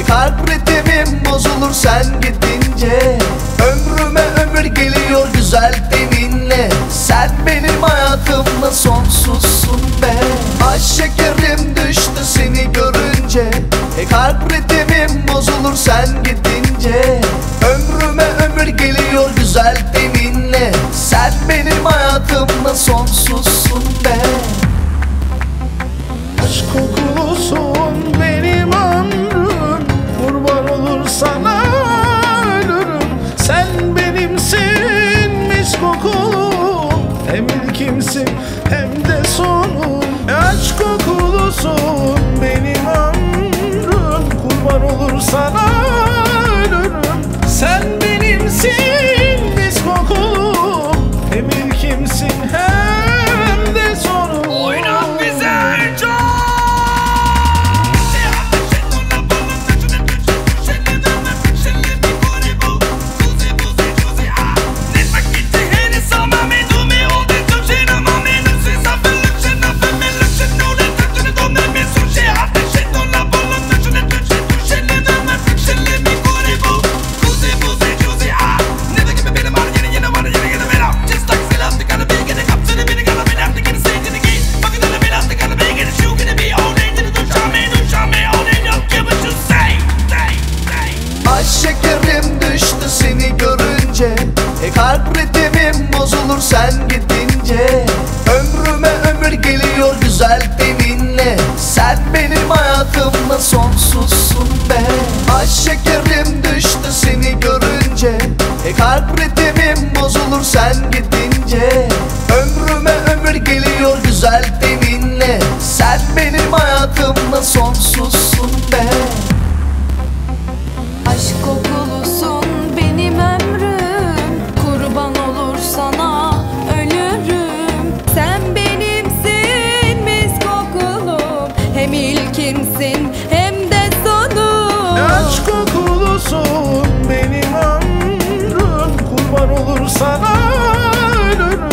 Kalp ritmim bozulur sen gidince. Ömrüme ömür geliyor güzel teninle. Sen benim hayatımda sonsuzsun be. Ay şekerim düştü seni görünce. Kalp ritmim bozulur sen gidince. Ömrüme ömür geliyor güzel teninle. Sen benim hayatımda sonsuzsun be. Aşk kokulusun benim ömrüm, kurban olur sana ölürüm. Sen benimsin mis kokulum, hem ilkimsin hem de sonum. Aşk kokulusun benim ömrüm, kurban olur sana ölürüm. Sen benimsin mis kokulum, hem ilkimsin hem de sonum. Oynat bize can. Şekerim düştü seni görünce. Kalp ritmim bozulur sen gidince. Ömrüme ömür geliyor güzel teninle. Sen benim hayatımda sonsuzsun be. Ay şekerim düştü seni görünce. Kalp ritmim bozulur sen gidince. Ömrüme ömür geliyor güzel teninle. Sen benim hayatımda sonsuzsun be. Aşk kokulusun benim ömrüm, kurban olur sana ölürüm. Sen benimsin mis kokulum, hem ilkimsin hem de sonum. Aşk kokulusun benim ömrüm, kurban olur sana ölürüm.